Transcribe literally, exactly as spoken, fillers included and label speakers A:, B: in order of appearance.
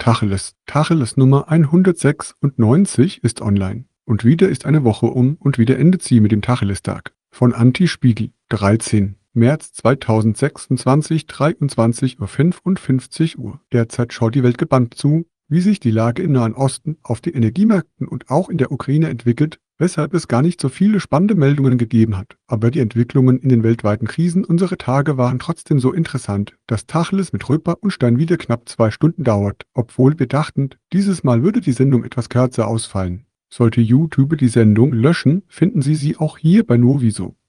A: Tacheles. Tacheles Nummer hundertsechsundneunzig ist online. Und wieder ist eine Woche um und wieder endet sie mit dem Tacheles-Tag. Von Anti-Spiegel, dreizehn März zweitausendsechsundzwanzig, dreiundzwanzig Uhr fünfundfünfzig Uhr. Derzeit schaut die Welt gebannt zu, wie sich die Lage im Nahen Osten, auf den Energiemärkten und auch in der Ukraine entwickelt, weshalb es gar nicht so viele spannende Meldungen gegeben hat. Aber die Entwicklungen in den weltweiten Krisen unserer Tage waren trotzdem so interessant, dass Tacheles mit Röper und Stein wieder knapp zwei Stunden dauert, obwohl wir dachten, dieses Mal würde die Sendung etwas kürzer ausfallen. Sollte YouTube die Sendung löschen, finden Sie sie auch hier bei Noviso.